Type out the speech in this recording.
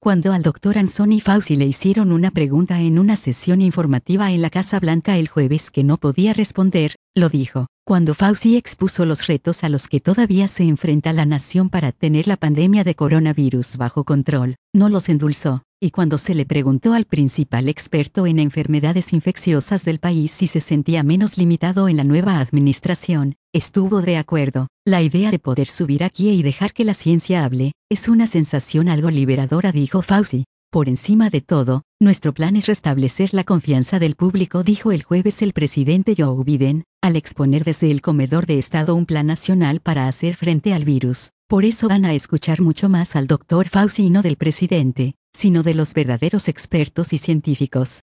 Cuando al Dr. Anthony Fauci le hicieron una pregunta en una sesión informativa en la Casa Blanca el jueves que no podía responder, lo dijo. Cuando Fauci expuso los retos a los que todavía se enfrenta la nación para tener la pandemia de coronavirus bajo control, no los endulzó. Y cuando se le preguntó al principal experto en enfermedades infecciosas del país si se sentía menos limitado en la nueva administración, estuvo de acuerdo. La idea de poder subir aquí y dejar que la ciencia hable, es una sensación algo liberadora, dijo Fauci. Por encima de todo, nuestro plan es restablecer la confianza del público, dijo el jueves el presidente Joe Biden, al exponer desde el comedor de Estado un plan nacional para hacer frente al virus. Por eso van a escuchar mucho más al Dr. Fauci y no del presidente, sino de los verdaderos expertos y científicos.